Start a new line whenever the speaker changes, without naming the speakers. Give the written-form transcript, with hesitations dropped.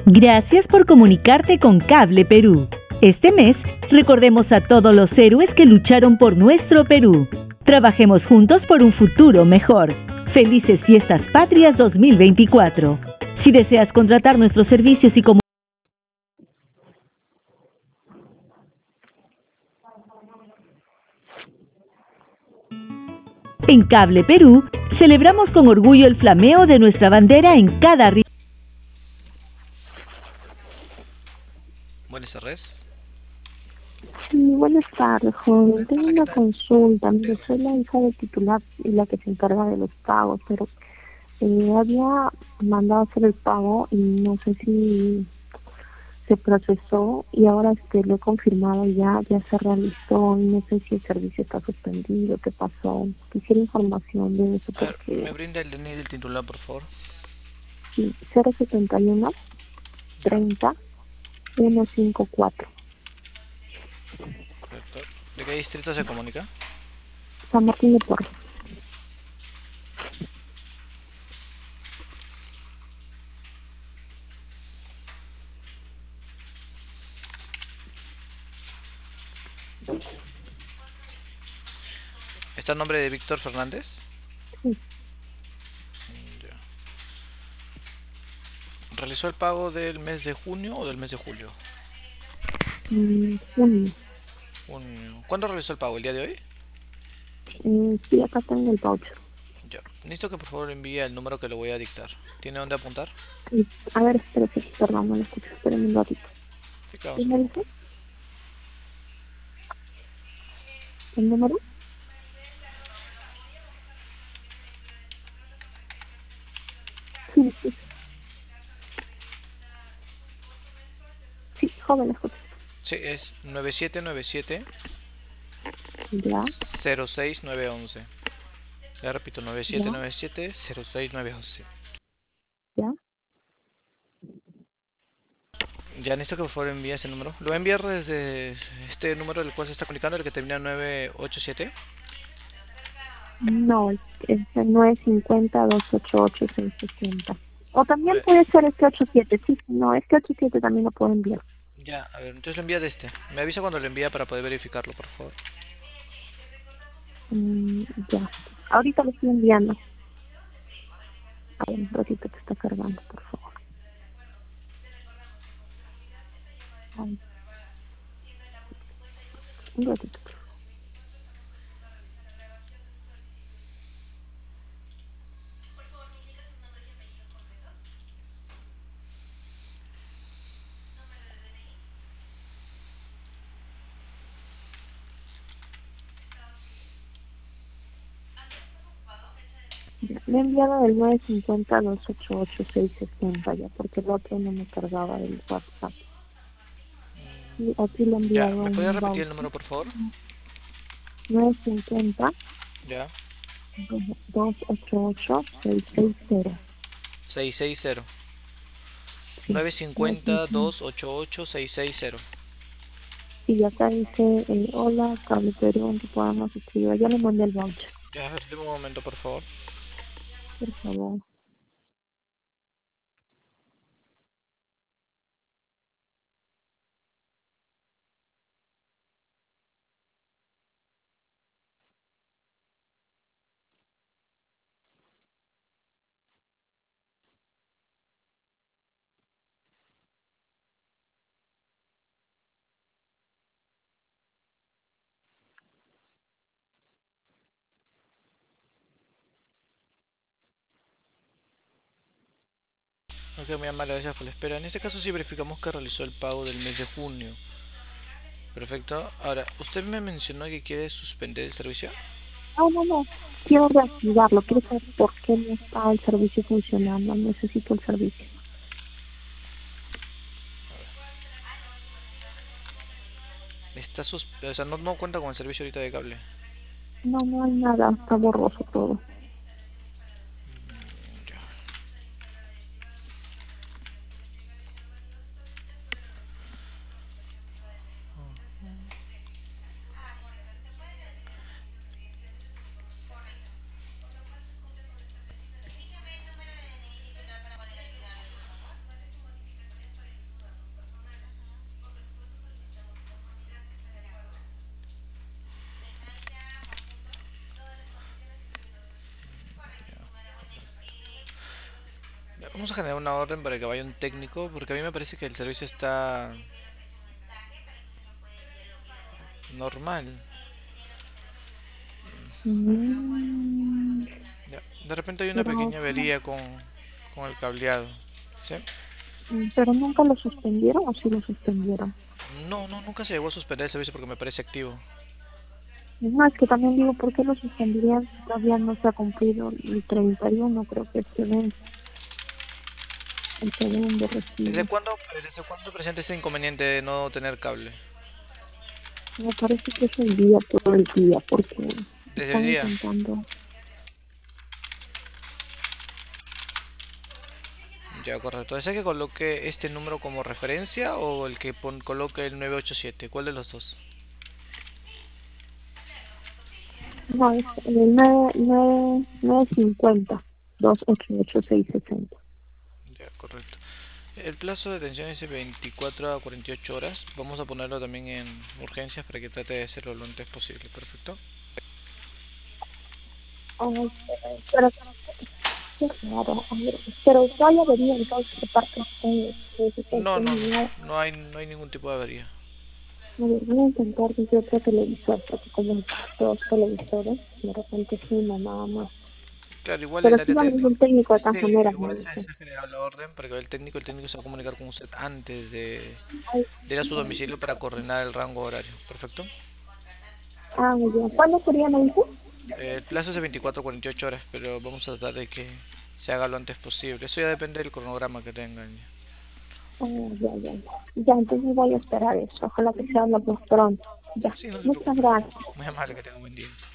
Gracias por comunicarte con Cable Perú. Este mes, recordemos a todos los héroes que lucharon por nuestro Perú. Trabajemos juntos por un futuro mejor. Felices Fiestas Patrias 2024. Si deseas contratar nuestros servicios y comunicación en Cable Perú, celebramos con orgullo el flameo de nuestra bandera en cada río.
Buenas tardes.
Sí, buenas tardes, joven.
Buenas
Tengo
tardes, ¿qué
una
tal?
consulta. Mire,
Dígame.
soy la hija del titular y la que se encarga de los pagos, pero había mandado a hacer el pago y no sé si se procesó y ahora lo he confirmado ya se realizó y no sé si el servicio está suspendido, qué pasó. Quisiera información de eso
A ver,
porque
¿me brinda el DNI del titular, por favor?
sí, 071
Ya,
30 154.
correcto. ¿De qué distrito se comunica?
San Martín de Porres.
¿Está el nombre de Víctor Fernández?
Sí,
Ya. ¿Realizó el pago del mes de junio o del mes de julio?
junio.
Junio. ¿Cuándo realizó el pago? ¿El día de hoy?
Sí, acá tengo el voucher.
Ya. Necesito que por favor envíe el número que le voy a dictar. ¿Tiene dónde apuntar?
Sí. A ver, espérate, perdón, no lo escucho. Espérenme un ratito.
Sí, claro, no
¿Qué
se
me dice?
preocupe.
¿El número? Sí, sí, sí, joven, escucho.
Sí, es 9797
Ya,
06911. Le repito,
ya,
9797 06911.
ya.
Ya necesito que por favor envíe ese número. Lo voy a enviar desde este número del cual se está comunicando, el que termina en 987.
No, es el 950-288-660. O también
Nue-
puede ser 87, sí, no, 87 también lo puedo enviar.
Ya, a ver, entonces lo envía de este. Me avisa cuando lo envía para poder verificarlo, por favor.
Ya. Ahorita lo estoy enviando. A ver, un ratito que está cargando, por favor. Ay, un ratito. Ya, le he enviado del 950-288-660 ya, porque el otro no me cargaba del WhatsApp. Sí, aquí le he
Ya,
enviado
¿me puede
un
repetir el
voucher.
número, por favor?
950
Ya,
288-660.
660.
Sí,
950
950.
288 660.
Y acá dice, hola, Cable Perú, ¿en qué podemos escribir? Ya le mandé el voucher,
Ya, a ver, deme un momento, por favor.
por favor.
Ok, muy amable, gracias por la espera. En este caso sí verificamos que realizó el pago del mes de junio. Perfecto. Ahora, usted me mencionó que quiere suspender el servicio.
No, no, no. Quiero reactivarlo. Quiero saber por qué no está el servicio funcionando. Necesito el servicio.
O sea, no cuenta con el servicio ahorita de cable.
No, no hay nada. Está borroso todo.
Ya. Vamos a generar una orden para que vaya un técnico, porque a mí me parece que el servicio está normal.
Mm,
Ya. De repente hay una
pero,
pequeña avería con el cableado. ¿Sí?
pero nunca lo suspendieron o sí lo suspendieron.
No, no, nunca se llegó a suspender el servicio porque me parece activo.
No, es que también digo, ¿por qué lo suspenderían si todavía no se ha cumplido el 31? Creo que es que vence el segundo recibo.
¿Desde cuándo presenta este inconveniente de no tener cable?
Me parece que es el día, todo el día, porque
Desde hoy
están
día.
intentando.
Ya, correcto. ¿Desea que coloque este número como referencia o el que coloque el 987? ¿Cuál de los dos?
No, es el 950-288-660.
Ya, correcto. El plazo de atención es de 24 a 48 horas. Vamos a ponerlo también en urgencias para que trate de hacerlo lo antes posible. Perfecto.
Ay, pero qué raro. A ver, pero no hay avería entonces de parte de
No, no, no.
ustedes.
No hay ningún tipo de avería.
A ver, voy a intentar desde otro televisor, porque como dos televisores, de repente sí, no, nada más.
Claro, igual el
Pero sí
área
va a venir
técnica.
un técnico de todas
Sí,
maneras, me
igual
dice.
se ha generado la orden para que vaya el técnico se va a comunicar con usted antes
Ay,
de ir a su domicilio para coordinar el rango horario. Perfecto.
muy bien. ¿Cuándo sería, me dice?
El plazo es de 24 a 48 horas, pero vamos a tratar de que se haga lo antes posible. Eso ya depende del cronograma que tengan.
Ya. Ya, entonces voy a esperar eso. Ojalá que sea lo más pronto. Ya.
Sí, no se
Muchas
preocupe.
gracias.
Muy amable, que tenga un buen día.